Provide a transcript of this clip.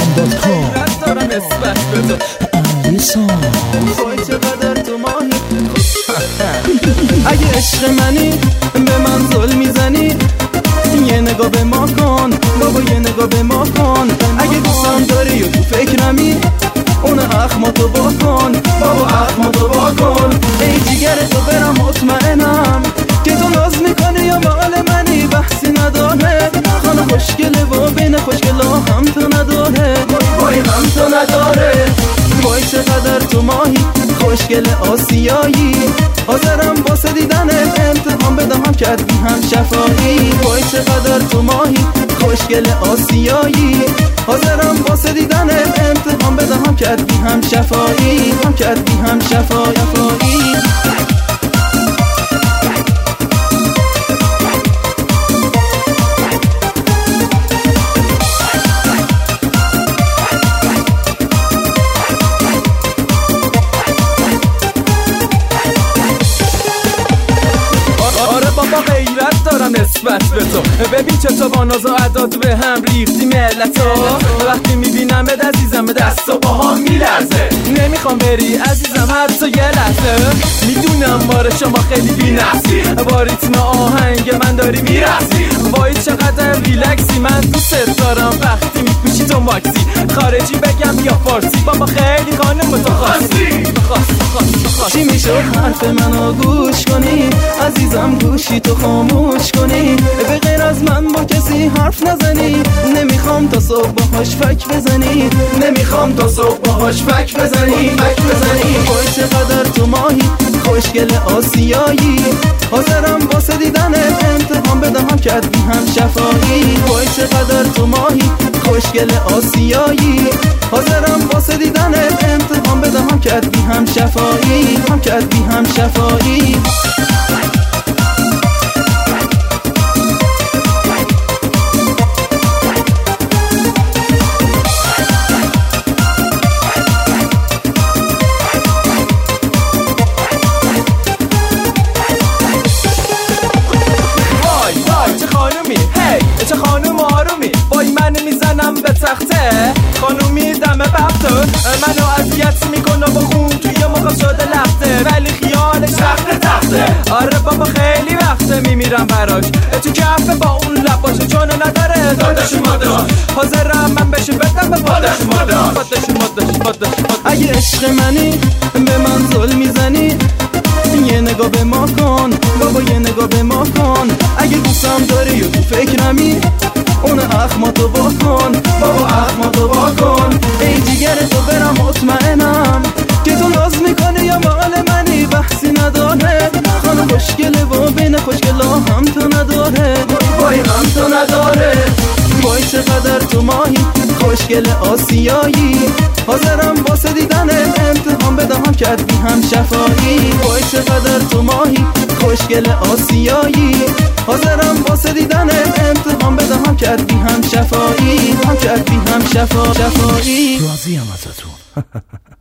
حیرت دارم نسبت به تو علیسان وای چقدر تو ماهی اگه عشق منی به من ظلم میزنی یه نگاه به ما کن بابا، یه نگاه به ما کن. اگه دوستم داری و تو فکرمی اون اخماتو با کن بابا، اخماتو با کن. ای جیگر تو برم مطمئنم که تو ناز میکنی یا مال منی، بحثی نداره. خانه خوشگله و بین خوشگلا هم تو نداره، وای هم تو نداره. وای چقدر تو ماهی خوشگل آسیایی، حاضرم واسه دیدن امتحان بدهم کردی هم شفایی. وای چقدر تو ماهی خوشگل آسیایی، حاضرم واسه دیدن امتحان بدهم کردی هم شفایی، هم کردی هم شفایی. بابا غیرت دارم نسبت به تو، ببین چطور با ناز و عداد به هم ریختی ملتا. وقتی میبینم عزیزم دست و پاهام میلرزه، نمیخوام بری عزیزم حتی یه لحظه. میدونم بار شما خیلی بی نفسی، با ریتم آهنگ من داری میرقصی. وای چقدر ریلکسی، من دوست دارم وقتی میپوشی تو ماکسی. خارجی بگم یا فارسی، بابا خیلی خانم تو خواستی. چی میشه حرف منو گوش کنی عزیزم، گوشی تو خاموش کنی، به غیر از من با کسی حرف نزنی. نمیخوام تا صبح باهاش فک بزنی، نمیخوام تا صبح باهاش فک بزنی. وای چقدر تو ماهی خوشگل آسیایی، حاضرم واسه دیدن امتحان بدهم کردی هم شفایی. وای چقدر تو ماهی خوشگل آسیایی، حاضرم واسه دیدن امتحان بدهم کردی هم شفایی، هم کردی هم شفایی. چه خانوم آرومی، وای من میزنم به تخته. خانومی دمه ببته منو اذیت میکنه با خون توی مخم شده لخته، ولی خیالش تخته. آره بابا خیلی وقته میمیرم براش، تو کفه با اون لباشه چون نداره دادش مادر. حاضرم من بشه بدم به پادش مادر. اگه عشق منی به من ظلم میزنی یه نگاه به ما کن بابا، یه نگاه به ما کن. اگه دوستم داری و تو فکرمی اون اخماتو با کن بابا، اخماتو با کن. ای جیگر تو برم مطمئنم که تو ناز میکنی یا مال منی، بحثی نداره. خانه خوشگله و بین خوشگلا هم تو نداره، وای هم تو نداره. وای چقدر تو ماهی خوشگل آسیایی، حاضرم واسه دیدن امتحان بدهم کردی هم شفایی. وای چقدر تو ماهی خوشگل آسیایی، حاضرم واسه دیدن امتحان بدهم کردی هم شفایی، هم کردی هم شفایی. راضیم ازتون